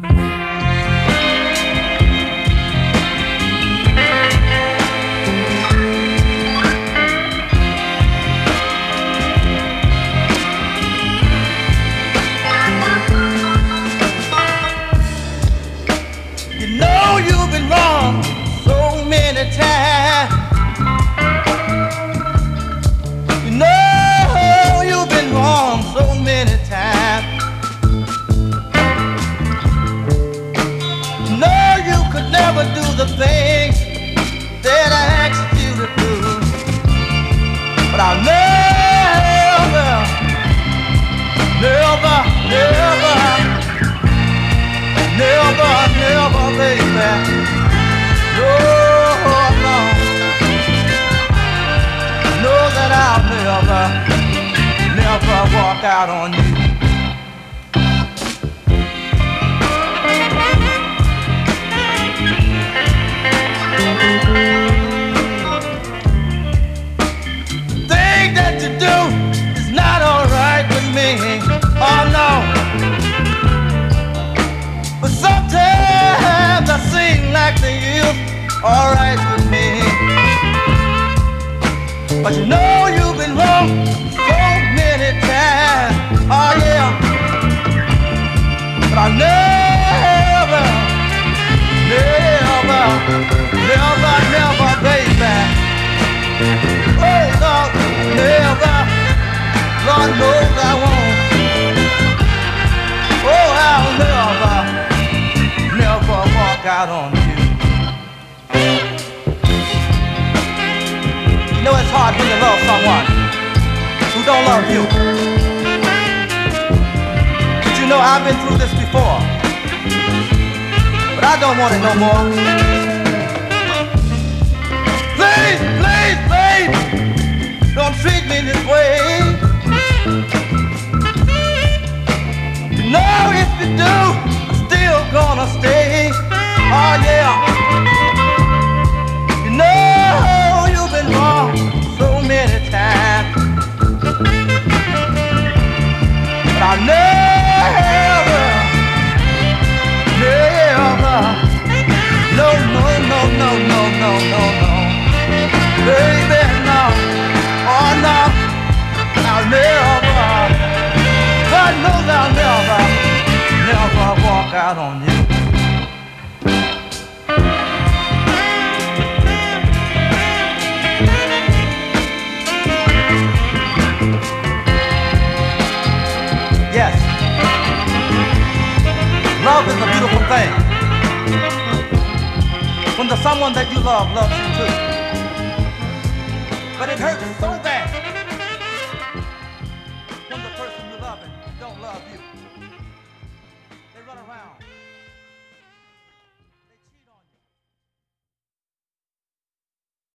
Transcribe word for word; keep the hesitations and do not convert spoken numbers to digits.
You know you've been wrong so many times. You know you've been wrong so many times. You know you could never do the things that I asked you to do. But I'll never, never, never, never, never, baby. No, no. Know that I'll never, never walk out on you. Thing that you do is not alright with me. Oh no. But sometimes I seem like they is alright with me. But you know you've been wrong so many times. Oh yeah. But I'll never, never, never, never, baby. Oh Lord, never. Lord knows I won't. Oh, I'll never, never walk out on you. You know it's hard when you love someone who don't love you. But you know I've been through this before. But I don't want it no more. Please, please, babe, don't treat me this way. You know if you do, I'm still gonna stay. Oh yeah. You know you've been wrong so many times. But I'll never, never, no, no, no, no, no, no, no, no, baby, no, oh no, I'll never, God knows I'll never, never walk out on you. Yes, love is a beautiful thing. When the someone that you love loves you too. But it hurts so bad.